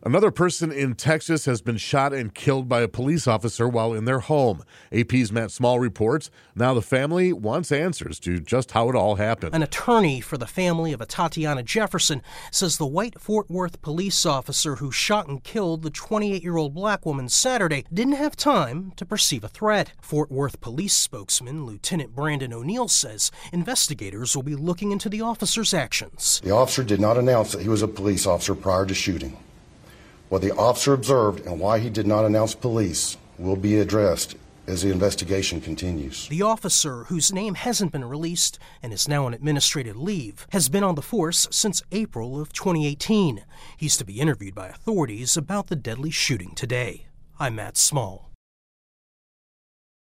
Another person in Texas has been shot and killed by a police officer while in their home. AP's Matt Small reports. Now the family wants answers to just how it all happened. An attorney for the family of a Tatiana Jefferson says the white Fort Worth police officer who shot and killed the 28-year-old black woman Saturday didn't have time to perceive a threat. Fort Worth police spokesman Lieutenant Brandon O'Neill says investigators will be looking into the officer's actions. The officer did not announce that he was a police officer prior to shooting. What the officer observed and why he did not announce police will be addressed as the investigation continues. The officer, whose name hasn't been released and is now on administrative leave, has been on the force since April of 2018. He's to be interviewed by authorities about the deadly shooting today. I'm Matt Small.